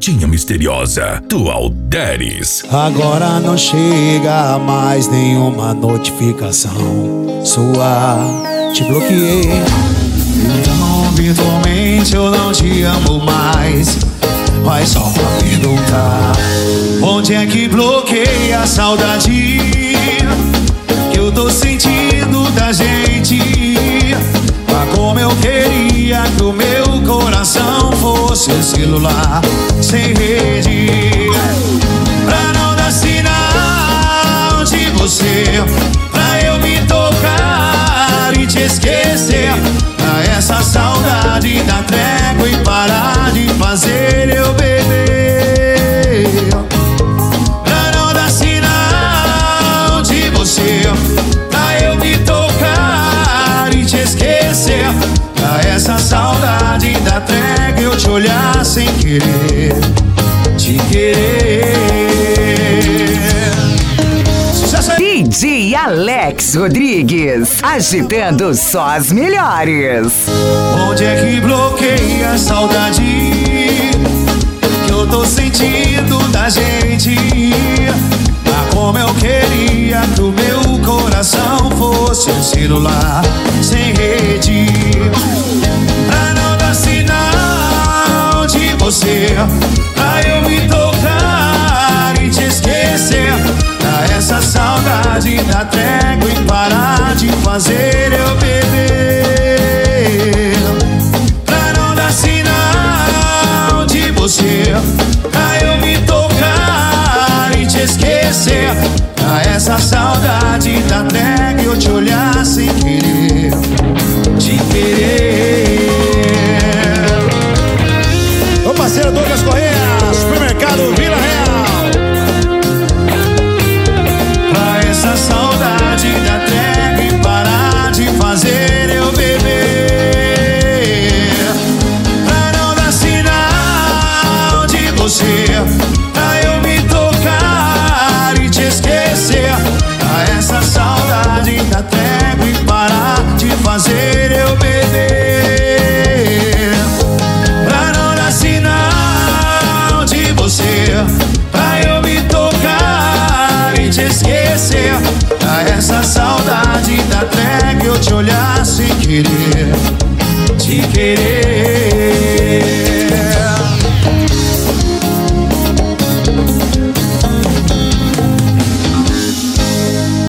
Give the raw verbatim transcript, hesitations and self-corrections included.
Garotinha Misteriosa, do Alderis. Agora não chega mais nenhuma notificação sua, te bloqueei. Então virtualmente eu não te amo mais, mas só pra perguntar, onde é que bloqueia a saudade que eu tô sentindo da gente? Ah, como eu queria que o meu coração fosse um celular sem rede, pra não dar sinal de você, pra eu me tocar e te esquecer. Pra essa saudade dar trégua e parar de fazer eu beber, pra não dar sinal de você, pra eu me tocar e te esquecer. Pra essa saudade dar trégua eu te olhar sem querer, te querer. D J Alex Rodrigues, agitando só as melhores. Onde é que bloqueia a saudade que eu tô sentindo da gente? Ah, como eu queria que o meu coração fosse um celular sem rede, pra não dar sinal de você, pra eu me tocar e te esquecer. Pra essa saudade dar trégua e parar de fazer eu beber, pra não dar sinal de você, pra eu me tocar e te esquecer. Pra essa saudade dar trégua e eu te olhar sem querer, te querer. Ô parceiro Douglas Correia, supermercado Vila Real. Essa saudade da trégua e parar de fazer eu beber, pra não dar sinal de você, pra eu me tocar e te esquecer. Pra essa saudade da trégua e parar de fazer eu beber, pra não dar sinal de você, pra eu me tocar e te esquecer. Pra essa saudade da trégua eu te olhar sem querer,